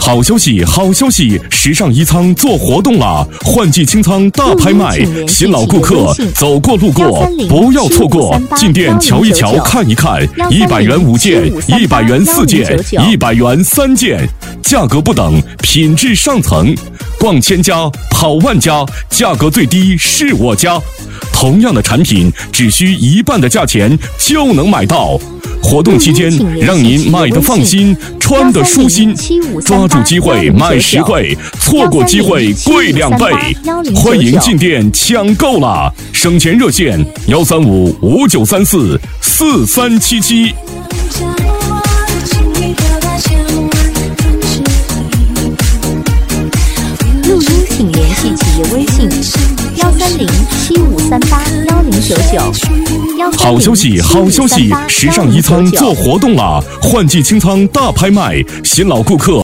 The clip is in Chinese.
好消息，好消息！时尚一仓做活动啦！换季清仓大拍卖，新老顾客走过路过不要错过，进店瞧一瞧看一看，100元5件，100元4件，100元3件，价格不等，品质上层。逛千家，跑万家，价格最低是我家。同样的产品，只需1半的价钱就能买到。活动期间，让您买得放心，穿得舒心。抓住机会买实惠，错过机会贵2倍。欢迎进店抢购啦！省钱热线135-5934-4377。 录音请联系企业微信130-7538-1099。 好消息，好消息！时尚一仓做活动啦！换季清仓大拍卖，新老顾客